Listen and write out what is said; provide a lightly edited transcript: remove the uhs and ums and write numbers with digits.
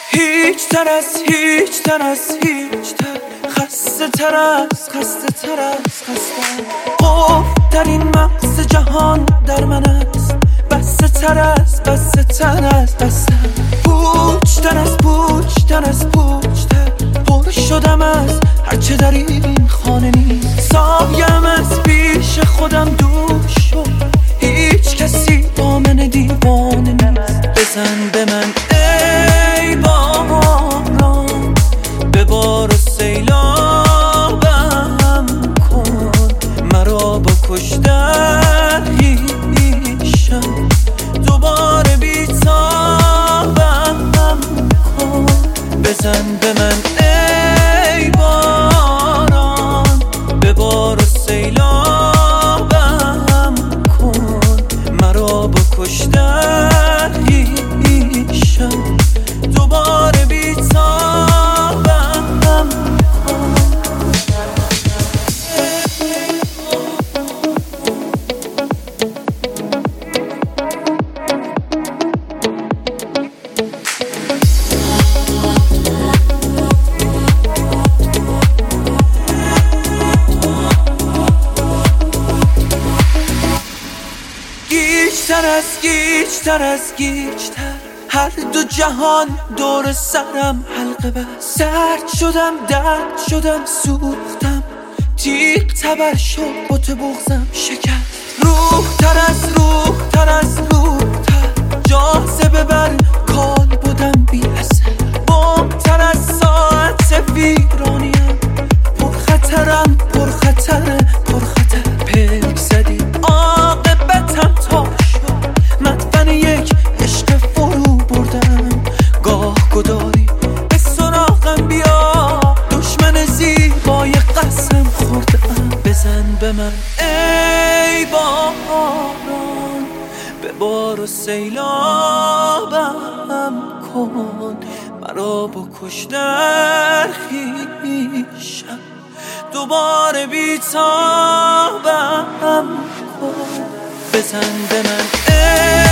هیچ تر از هیچ تر از هیچ تر، خسته تر از خسته تر از خسته. خوف در این مغز جهان در من است، بسته تر از بسته تر از بسته. پوچ تر از پوچ تر از پوچ تر، پر شدم از هرچه در این خانه نیست. سایم از پیش خودم دور شد، هیچ کسی با من دیوانه نیست. بزن به من ای باران، ببار و سیلابم کن، مرا با کشتن هیشم دوباره بیتابم کن. بزن به من ای باران، ببار و سیلابم کن، مرا با کشتن هیشم دوباره بیتابم کن. گیج‌تر از گیج‌تر از گیج‌تر، هر دو جهان دور سرم حلقه بست. سرد شدم درد شدم سوختم، تیغ تبر شد بت بغزم شکست. روح تر از روح تر از روح تر، جاذبه بر کال بودم بی اثر. بم تر از ساعت ویرانیم، پرخطرم پرخطر پرخطر. پلک زدی عاقبتم تا شد، مدفن یک عشق فرو بردم. گاه گداری به سراغم بیا، دشمن زیبای قسم خوردم. بزن به من ای باران، ببار و سیلابم کن، مرا با کشتن خویشم دوباره بیتابم کن. بزن به من ای